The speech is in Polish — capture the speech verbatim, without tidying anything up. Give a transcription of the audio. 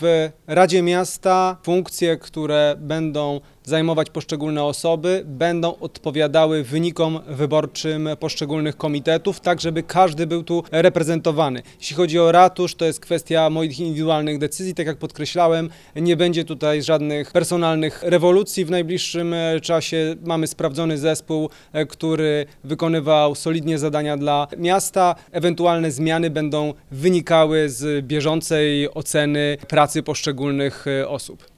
W Radzie Miasta funkcje, które będą zajmować poszczególne osoby, będą odpowiadały wynikom wyborczym poszczególnych komitetów, tak żeby każdy był tu reprezentowany. Jeśli chodzi o ratusz, to jest kwestia moich indywidualnych decyzji, tak jak podkreślałem, nie będzie tutaj żadnych personalnych rewolucji w najbliższym czasie. Mamy sprawdzony zespół, który wykonywał solidnie zadania dla miasta. Ewentualne zmiany będą wynikały z bieżącej oceny pracy poszczególnych osób.